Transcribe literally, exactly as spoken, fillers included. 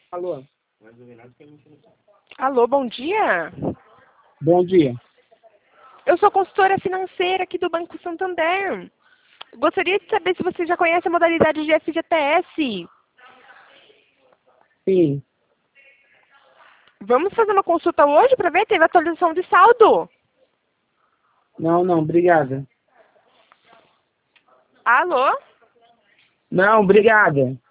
Alô? Alô, bom dia. Bom dia. Eu sou consultora financeira aqui do Banco Santander. Gostaria de saber se você já conhece a modalidade de F G T S. Sim. Vamos fazer uma consulta hoje para ver? Teve atualização de saldo. Não, não, obrigada. Alô? Não, obrigada.